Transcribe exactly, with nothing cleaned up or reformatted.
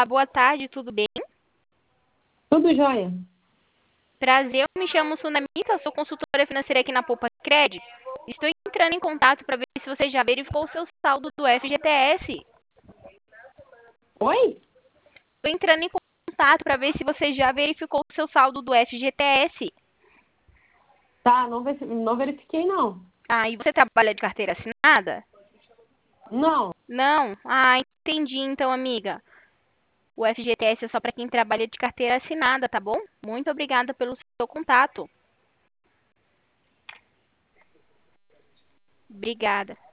boa tarde, tudo bem? Tudo jóia. Prazer, eu me chamo Sunamita, sou consultora financeira aqui na Poupa Cred. Estou entrando em contato para ver se você já verificou o seu saldo do F G T S. Oi? Estou entrando em contato para ver se você já verificou o seu saldo do F G T S. Tá, não, ver- não verifiquei, não. Ah, e você trabalha de carteira assinada? Não. Não? Ah, entendi então, amiga. O F G T S é só para quem trabalha de carteira assinada, tá bom? Muito obrigada pelo seu contato. Obrigada.